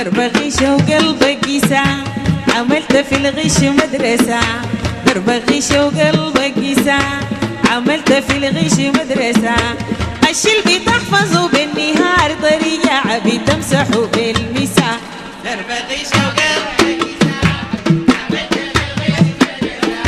درب غش وقلبك يسع، عملت في الغش مدرسة. درب غش وقلبك يسع، عملت في الغش مدرسة. الشلب تحفظه بالنهار طريقة عبي تمسحه بالمساء. درب غش وقلبك يسع، عملت في الغش مدرسة.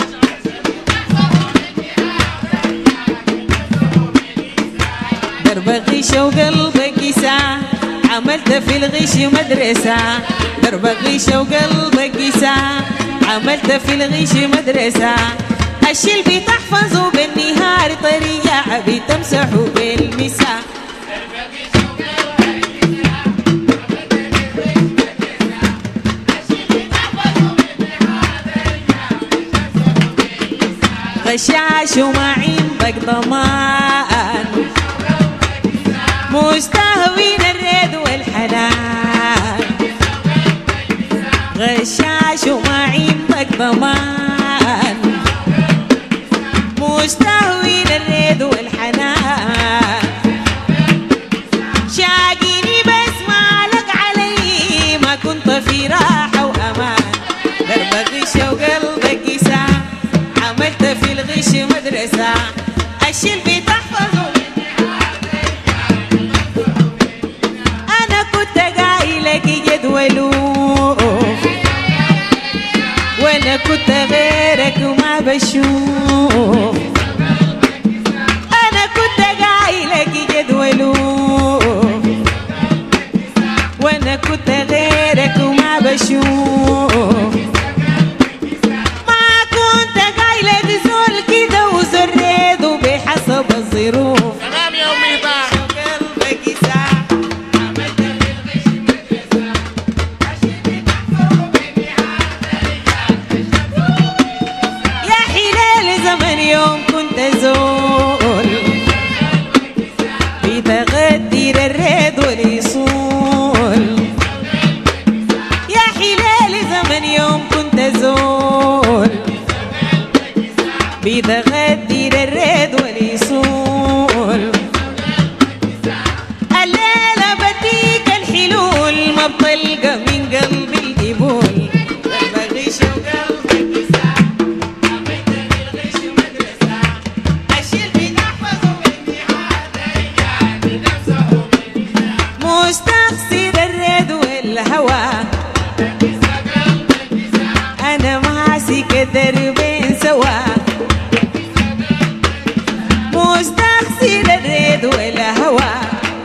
درب غش وقلبك يسع، عملت في الغش مدرسة. درب غش وقلبك يسع، عملت في الغش مدرسة. الشلب تحفظه بالنهار طريقة عبي تمسحه بالمساء. غشاش ومعين بك ضمان، مستهوين الريد والحنان. غشاش ومعين بك ضمان، مستهوين الريد والحنان. شاقيني بس ما علق علي، ما كنت في راحة وأمان. درب غش وقلبك يسع، عملت في الغش مدرسة. الشلب تحفظه، أنا كنت قايلك جدولوف، وأنا كنت غيرك وما بشوف. أنا كنت قايلك جدولوف، وأنا كنت غيرك وما بشوف. ما كنت قايلك زول كده وزريد وبحسب الظروف. تمام يا أمي بقى. قلبك يسع، عملت في الغش مدرسة. يا حلال زمن يوم كنت زول، بتغدير الريد واليصول. يا حلال زمن يوم كنت زول، بتغدير الريد واليصول. الليلة بديك الحلول، ما بطلقة من قلبي القبول. درب غش وقلبك يسع، عملت في الغش مدرسة. الشلب تحفظه بالنهار طريقة عبي تمسحه بالمساء. مستقصد الريد والهوى، أنا ماسك دربين سوا. مستقصد الريد والهوى،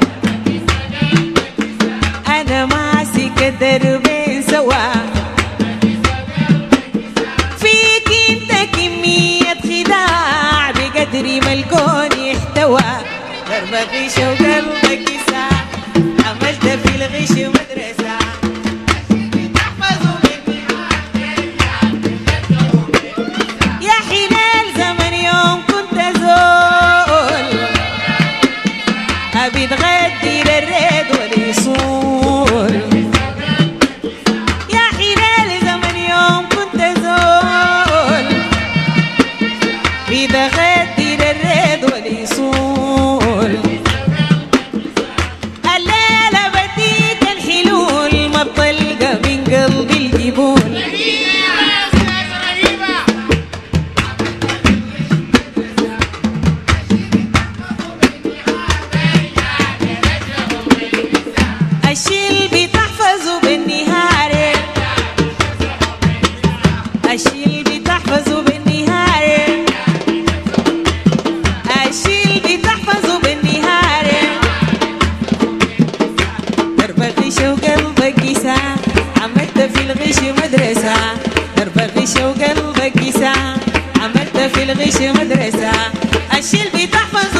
أنا ماسك دربين سوا. فيك انت كمية خداع بقدر ما الكون يحتوى. درب غش وقلبك يسع، عملت في الغش مدرسة. يا حلال زمن يوم كنت زول، أبي تغدير الريد واليصول. يا حلال زمن يوم كنت زول، بتغدير الريد واليصول. الليلة بديك الحلول، ما بطلقة من قلبي القبول. الشلب تحفظه بالنهار، الشلب تحفظه بالنهار. الشلب تحفظه بالنهار. درب غش وقلبك يسع، عملت في الغش مدرسة. درب غش وقلبك يسع، عملت في الغش مدرسة. الشلب تحفظه